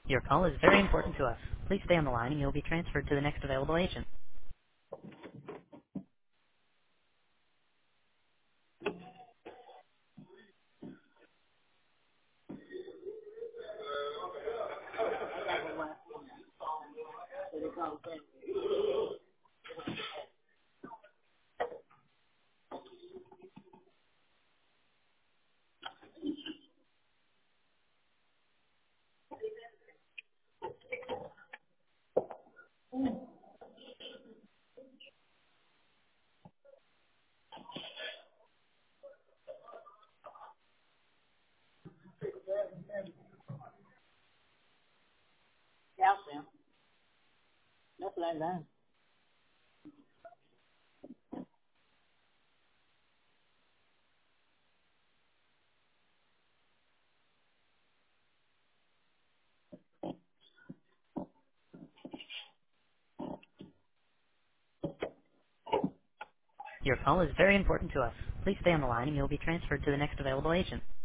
Your call is very important to us. Please stay on the line and you'll be transferred to the next available agent. Yeah, Sam. Nothing like that. Your call is very important to us. Please stay on the line and you'll be transferred to the next available agent.